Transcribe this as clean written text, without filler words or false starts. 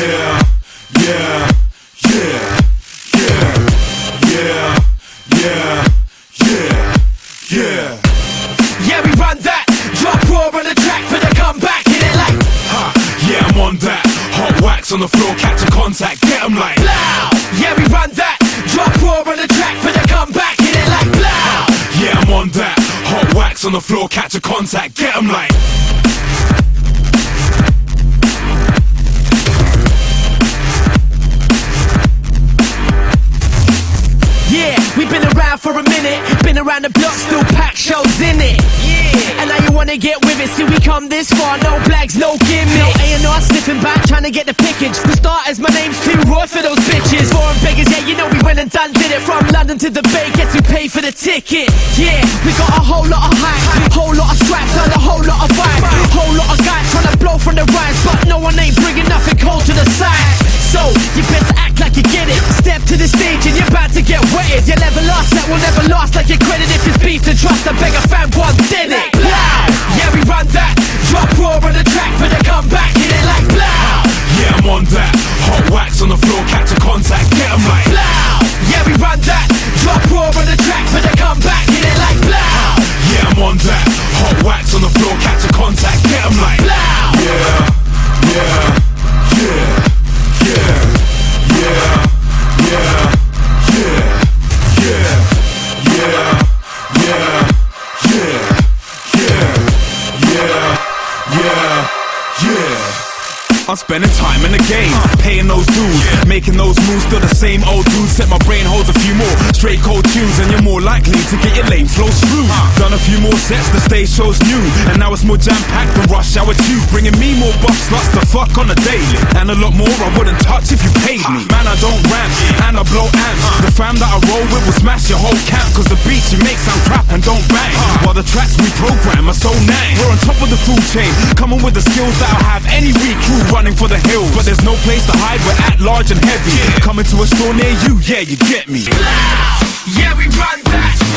yeah, yeah, yeah, yeah, yeah, yeah, yeah, yeah. Yeah, we run that. Drop raw on the track for the comeback. Hit it like, Ha, yeah, I'm on that. Hot wax on the floor, catch a contact, get 'em like blow. Yeah, we run that. Drop raw on the track for the comeback. Hit it like, blow. yeah, I'm on that. Hot wax on the floor, catch a contact, get 'em like. Yeah, we've been around for a minute. Been around the block, still pack shows in it. Yeah, and now you wanna get with it. See, we come this far, no flags, no gimmick. No A&R sniffing back, trying to get the pickage. For starters, my name's too raw for those bitches. Foreign beggars, yeah, you know we went and done did it. From London to the Bay, guess who paid for the ticket? Yeah, we got a whole lot of hype, whole lot of straps, and a whole lot of vibe. Whole lot of guys trying to blow from the rhymes, but no one ain't bringing nothing cold to the side. So, you better act like you get it. Step to the stage and you're about to get wetted. You'll never last, that will never last. Like your credit if it's beef to trust. I beg a fan, one did it. Blow. Yeah, we run that. Drop raw on the track for the comeback. Hit it like blow. Yeah, I'm on that. Hot wax on the floor, catch a contact, get 'em like blow. Yeah, we run that. Drop raw on the track for the comeback. Hit it like blow. yeah, I'm on that. Hot wax on the floor, catch a contact, get 'em like blow. yeah, yeah, yeah. Yeah, yeah, yeah, yeah, yeah, yeah, yeah, yeah, yeah, yeah, yeah. I'm spending time in the game, paying those dues, making those moves. Still the same old dude. Set my brain holds a few more straight cold tunes, and you're more likely to get your lame flows through. Done a few more sets, the stage show's new, and now it's more jam-packed than Rush Hour 2, bringing me more buff sluts to fuck on a daily, and a lot more I wouldn't touch if you paid me. Man, I don't rant, and I blow amps. The fam that I roll with will smash your whole camp, cause the beats you make sound crap and don't bang, while the tracks we program are so nang. We're on top of the food chain, coming with the skills that'll have any weak crew running for the hills. But there's no place to hide, we're at large and heavy. Coming to a store near you, yeah, you get me. Yeah, we run that.